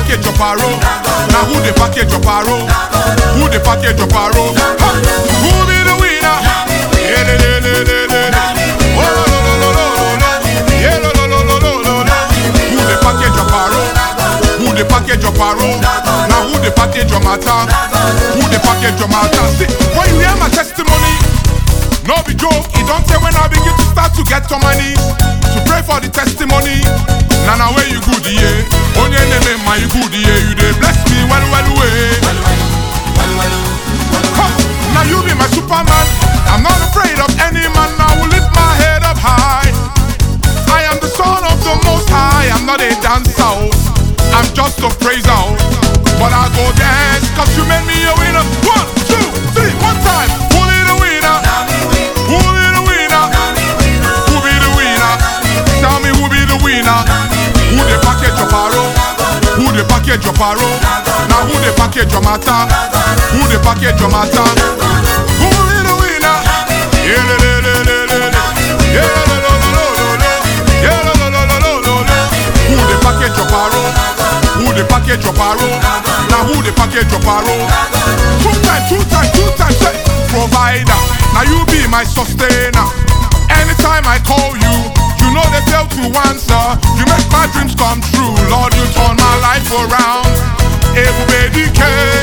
package your paro? Now who the package your paro? Who the package your paro? Who be the winner? Oh, lo, lo, lo, lo, lo, lo. Yeah, lo, lo, lo, lo, lo, lo, lo. Who the package your paro? Who the package your paro? Now who the package your matter? Who the package your matter? See, when you hear my testimony, no be joke, it don't say when I begin to start to get on my knees to pray for the testimony. Nana where you good, yeah. Onye name my good, yeah. You dey bless me well, well, way. Now you be my Superman. I'm not afraid of any man. I will lift my head up high. I am the son of the Most High. I'm not a dancer, I'm just a praiser. But I go dance, cause you made me a winner. 1, 2, 3, one time. Who be the winner? Who be the winner? Who be the winner? Tell me who be the winner? Who the package your paro? Who the package your paro? Now who the package your matter? Who the package your matter? Who be the winner? Yeah, le, le, le, le, le, le. Yeah, lo, lo, lo, lo, lo, lo. Yeah, lo, lo, lo, lo, lo, lo, lo. Who the package your paro? Who the package your paro? Now who the package your paro? Two times, say provider. Now you be my sustainer. Anytime I call you, you know they fail to answer. You make my dreams come true, Lord. You turn my life around. Everybody can,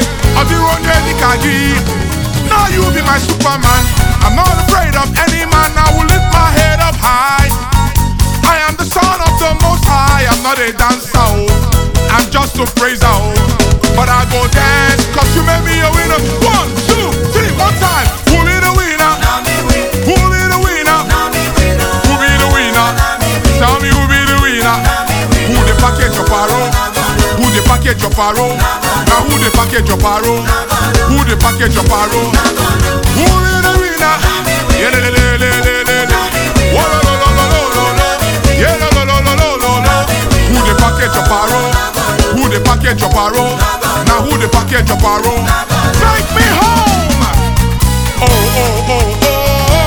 now you be my Superman. I'm not afraid of any man. I will lift my head up high. I am the son of the Most High. I'm not a dancer, I'm just a praiser, but I go dance, cause you made me a winner. 1, 2, 3, one time. Who be the winner? Who be the winner? Who be the winner? Tell me who be the winner? Who the package your paro? Who the package your paro? Now who the package your paro? Who the package your paro? Who be the winner? Yeah, le, le, le, le, le, le. Oh, lo, lo, lo, lo, lo, lo. Yeah, lo, lo, lo, lo, lo, lo, lo. Who the package your paro? Who the package your paro? Now who the package your paro? Take me home! Oh, oh, oh, oh.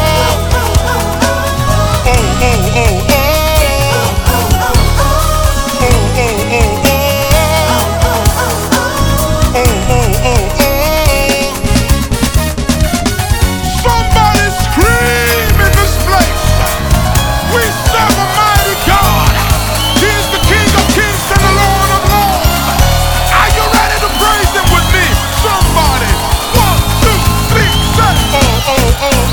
Oh, oh, oh, oh. Oh, oh, oh.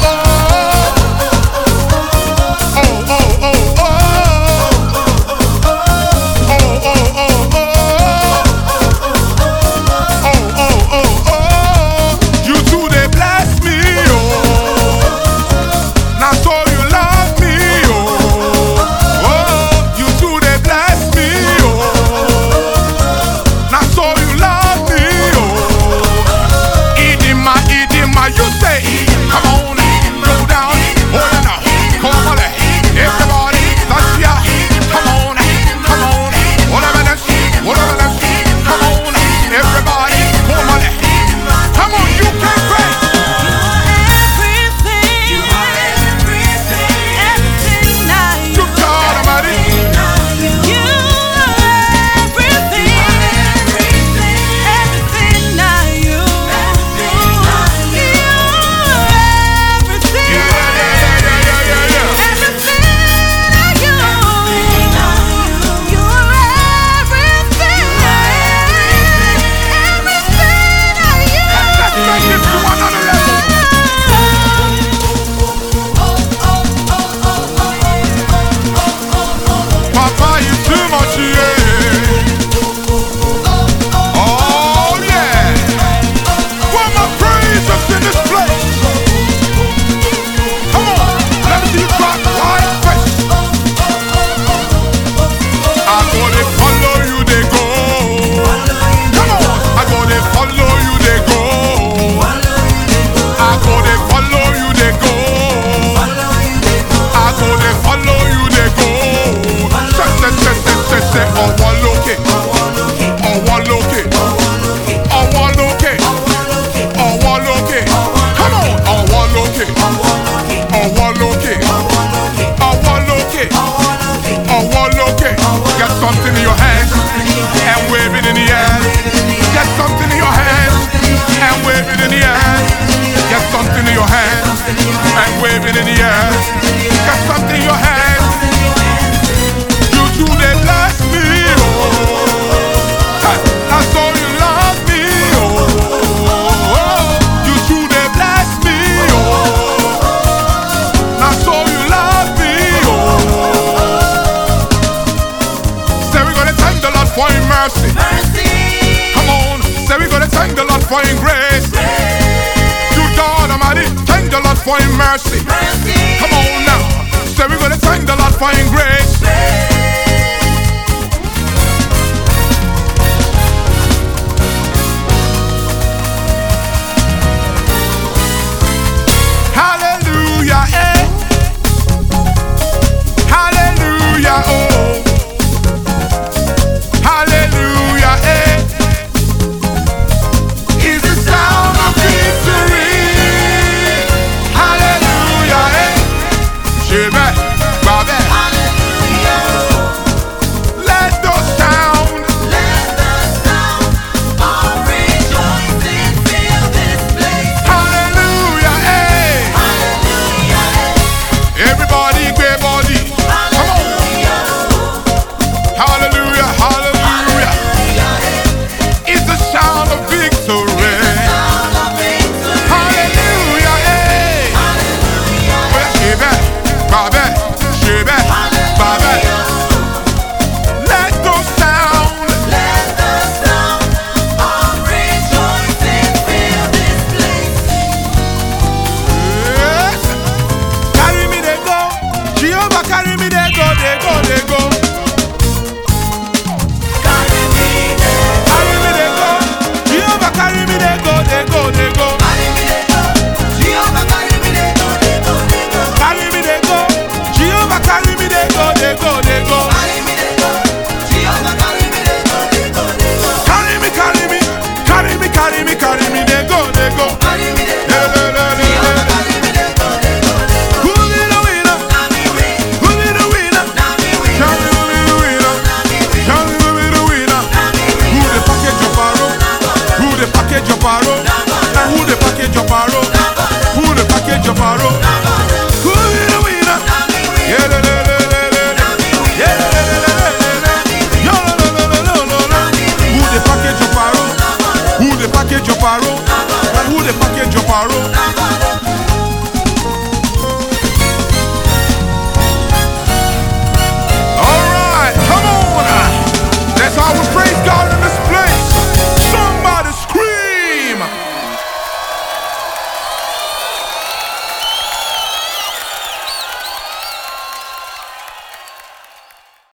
wave it in the air. Get something in your hand and wave it in the air. Get something in your hand and wave it in the air. Get something in your hand. You two they bless me, oh. That's all you love me, oh. You two they bless me, oh. That's all you love me, oh. Say we gonna thank the Lord for His mercy. Come on, say we gonna thank the Lord for His grace. God Almighty, thank the Lord for His mercy. Come on now, say we're gonna thank the Lord for His grace.